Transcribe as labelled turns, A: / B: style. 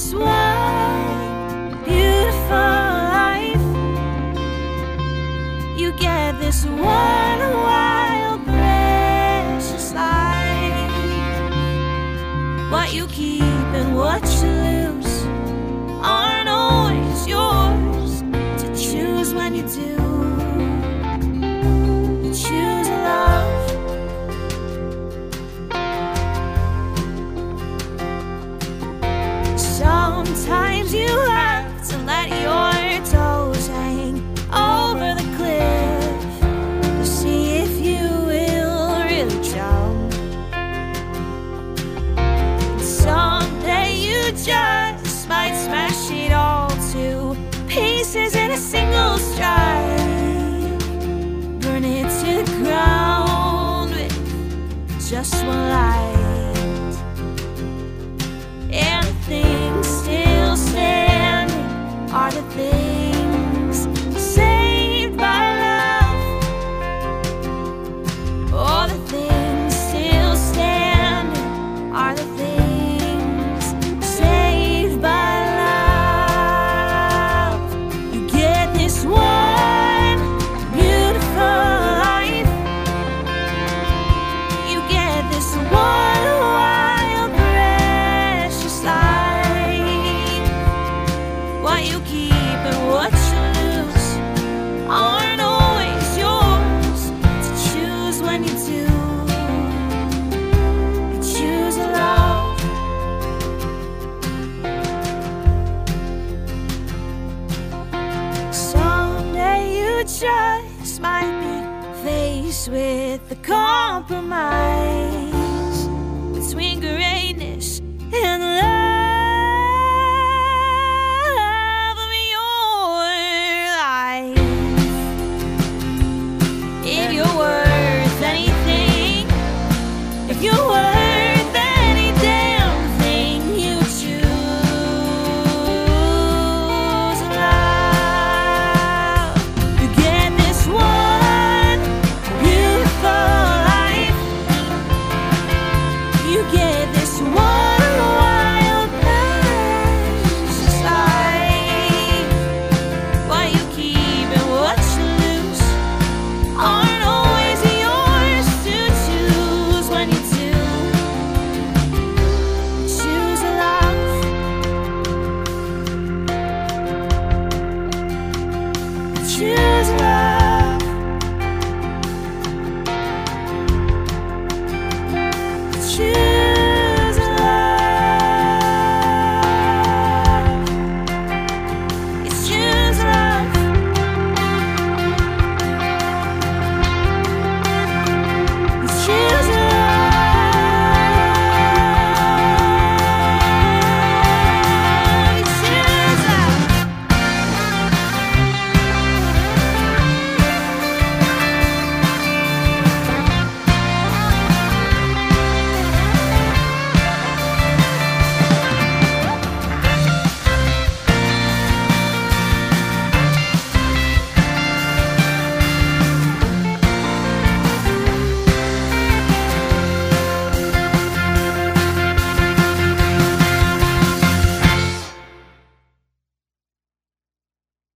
A: this one beautiful life. You get this one wild, precious life. What you keep and what you lose aren't always yours to choose. When you do, you choose love. Sometimes you have to let your toes hang over the cliff to see if you will really jump. Someday you just might smash it all to pieces in a single strike. Burn it to the ground with just one light. And the things still standing are the things saved by love. Oh, the things still standing are the things saved by love. You get this one beautiful life. You get this one wild, precious life. What you keep and what you lose aren't always yours to choose. When you do, you choose love. Someday you just might be faced with the